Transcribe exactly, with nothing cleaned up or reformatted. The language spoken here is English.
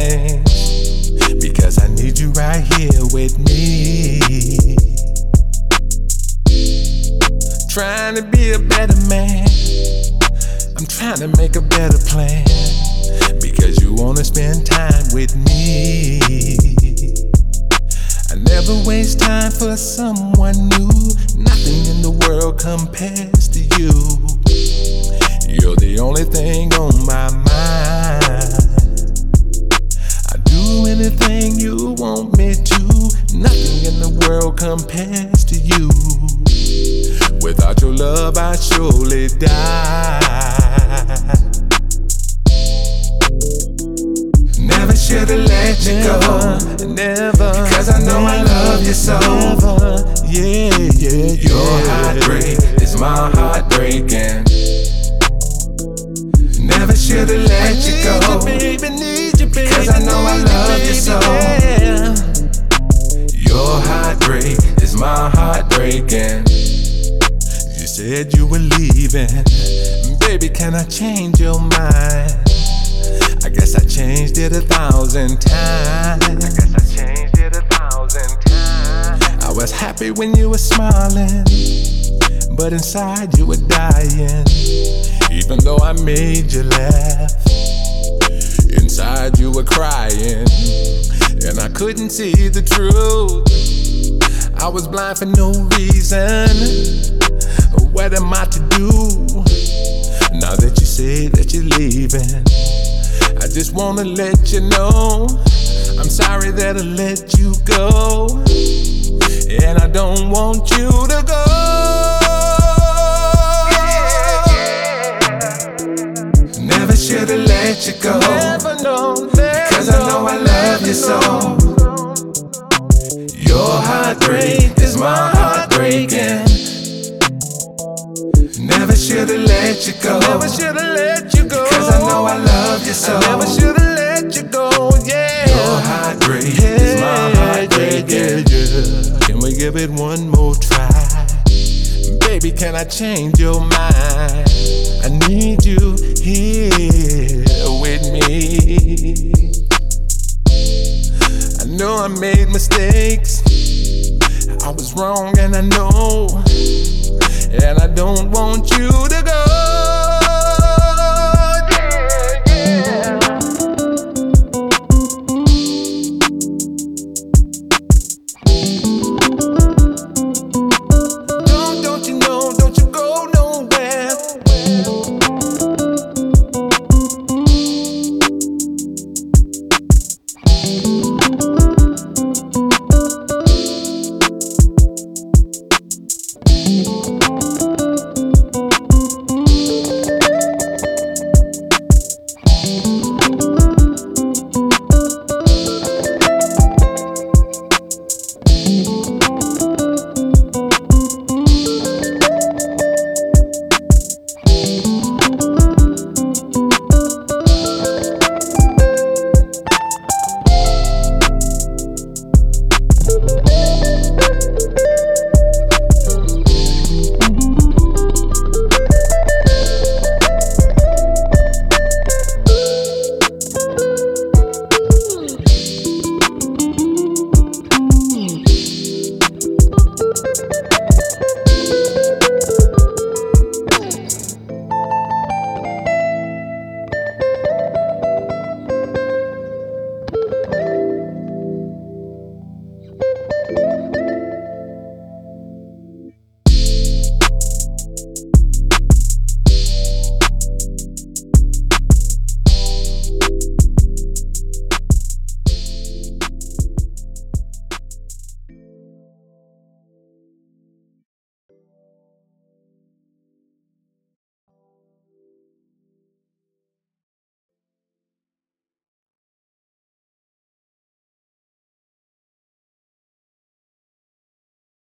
change, because I need you right here with me. Trying to be a better man, I'm trying to make a better plan, because you wanna spend time with me. I never waste time for someone new. Nothing in the world compares to you. You're the only thing on my mind. I do anything you want me to. Nothing in the world compares to you. Without your love, I'd surely die. Never should've let you never, go, never, because I know never, I love you so. Never, yeah, yeah, yeah. Your heartbreak is my heart breaking. Never should've let you go, you, baby, need you, baby, because I know I love you so. Yeah. Your heartbreak is my heart breaking. You said you were leaving, baby, can I change your mind? I guess I changed it a thousand times. I guess I changed it a thousand times. I was happy when you were smiling, but inside you were dying. Even though I made you laugh, inside you were crying, and I couldn't see the truth. I was blind for no reason. What am I to do now that you say that you're leaving? I just wanna let you know I'm sorry that I let you go, and I don't want you to go. Never should've let you go, Never know, never because I know I love you so. Your heartbreak is my heart breaking. Never should've let you go, Never should've let you go, because I know I love you so. I never should've let you go, yeah. Your heartbreak yeah, is my heart breaking. Yeah, yeah. Can we give it one more try? Baby, can I change your mind? I need you here with me. I know I made mistakes, I was wrong and I know, and I don't want you to go.